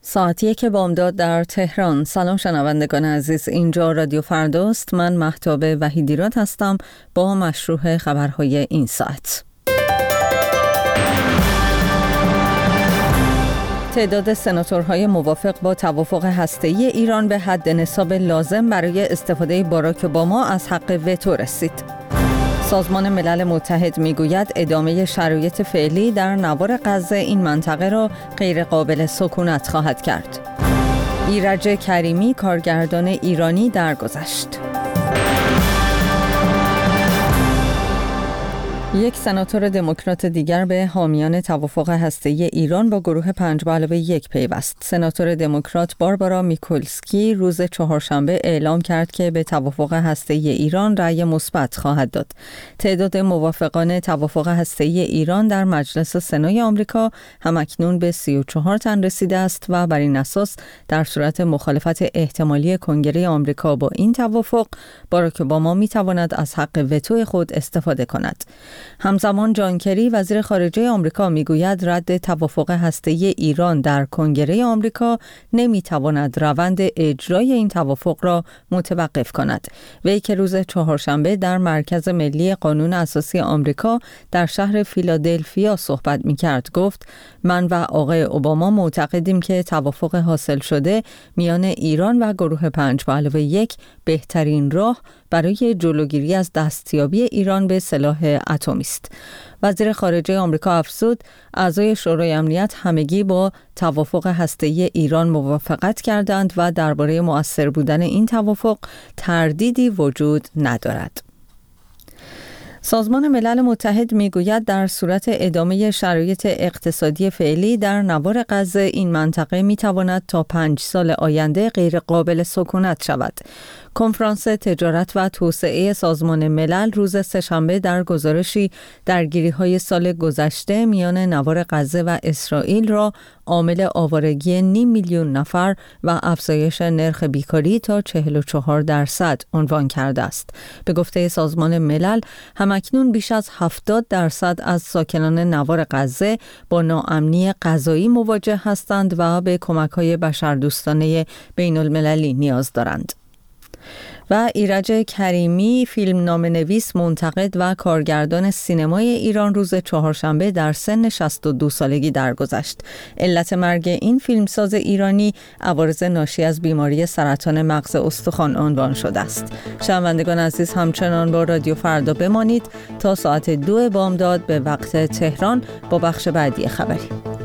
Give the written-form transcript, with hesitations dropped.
ساعتی که بامداد در تهران. سلام شنوندگان عزیز، اینجا رادیو فرداست. من مهتاب وحیدیراد هستم با مشروع خبرهای این ساعت. تعداد سناتورهای موافق با توافق هسته‌ای ایران به حد نصاب لازم برای استفاده باراک اوباما از حق وتو رسید. سازمان ملل متحد میگوید ادامه شرایط فعلی در نوار غزه این منطقه را غیر قابل سکونت خواهد کرد. ایرج کریمی کارگردان ایرانی درگذشت. یک سناتور دموکرات دیگر به حامیان توافق هسته‌ای ایران با گروه 5+1 پیوست. سناتور دموکرات باربارا میکولسکی روز چهارشنبه اعلام کرد که به توافق هسته‌ای ایران رأی مثبت خواهد داد. تعداد موافقان توافق هسته‌ای ایران در مجلس سنای آمریکا همکنون به 34 تن رسیده است و بر این اساس در صورت مخالفت احتمالی کنگره آمریکا با این توافق، باراک اوباما می‌تواند از حق وتو خود استفاده کند. همزمان جان کری وزیر خارجه آمریکا میگوید رد توافق هسته‌ای ایران در کنگره آمریکا نمیتواند روند اجرای این توافق را متوقف کند. وی که روز چهارشنبه در مرکز ملی قانون اساسی آمریکا در شهر فیلادلفیا صحبت میکرد گفت: من و آقای اوباما معتقدیم که توافق حاصل شده میان ایران و گروه 5+1 بهترین راه برای جلوگیری از دستیابی ایران به سلاح اتمی است. وزیر خارجه آمریکا افزود: اعضای شورای امنیت همگی با توافق هسته‌ای ایران موافقت کردند و درباره مؤثر بودن این توافق تردیدی وجود ندارد. سازمان ملل متحد میگوید در صورت ادامه شرایط اقتصادی فعلی در نوار غزه این منطقه میتواند تا 5 سال آینده غیر قابل سکونت شود. کنفرانس تجارت و توسعه سازمان ملل روز سه‌شنبه در گزارشی درگیری‌های سال گذشته میان نوار غزه و اسرائیل را عامل آوارگی 500,000 نفر و افزایش نرخ بیکاری تا 44% عنوان کرده است. به گفته سازمان ملل همکنون بیش از 70% از ساکنان نوار غزه با ناامنی غذایی مواجه هستند و به کمک‌های بشردوستانه بین‌المللی نیاز دارند. و ایرج کریمی فیلمنامه‌نویس، منتقد و کارگردان سینمای ایران روز چهارشنبه در سن 62 سالگی درگذشت. علت مرگ این فیلمساز ایرانی عوارض ناشی از بیماری سرطان مغز استخوان عنوان شده است. شنوندگان عزیز، همچنان با رادیو فردا بمانید تا ساعت 2 بامداد به وقت تهران با بخش بعدی خبری.